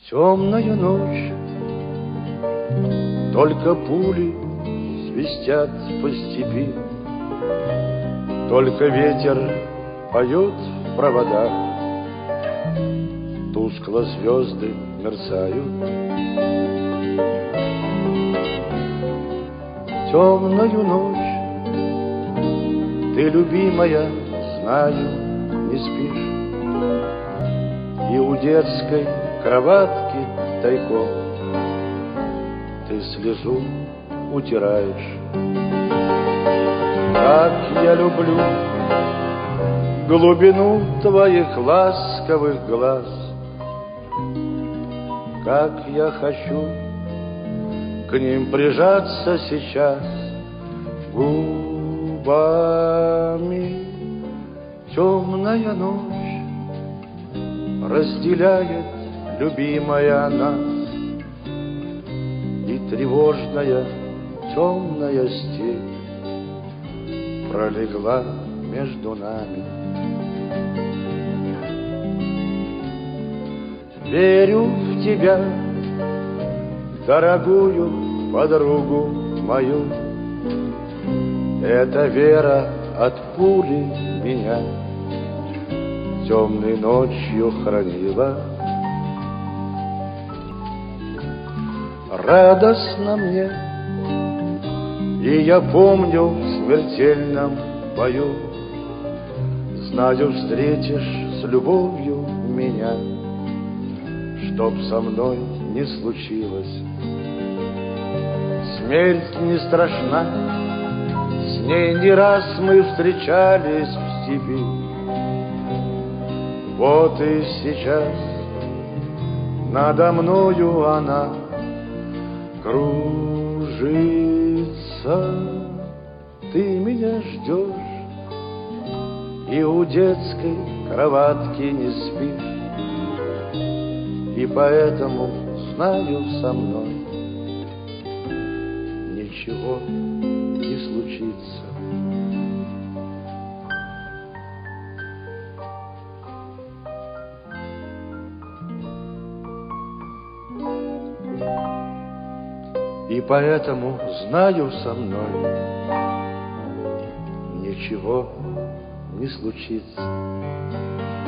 Темная ночь, только пули свистят по степи, только ветер поет в проводах, тускло звезды мерцают. Темную ночь, ты, любимая, знаю, не спишь, и у детской кроватки тайком ты слезу утираешь. Как я люблю глубину твоих ласковых глаз, как я хочу к ним прижаться сейчас губами. Темная ночь разделяет, любимая, нас, и тревожная темная степь пролегла между нами. Верю в тебя, дорогую подругу мою, эта вера от пули меня темной ночью хранила. Радостно мне, и я помню в смертельном бою, знаю, встретишь с любовью меня, чтоб со мной не случилось. Смерть не страшна, с ней не раз мы встречались в степи. Вот и сейчас надо мною она кружится. Ты меня ждешь и у детской кроватки не спишь, и поэтому знаю, со мной ничего не случится. И поэтому знаю, со мной ничего не случится.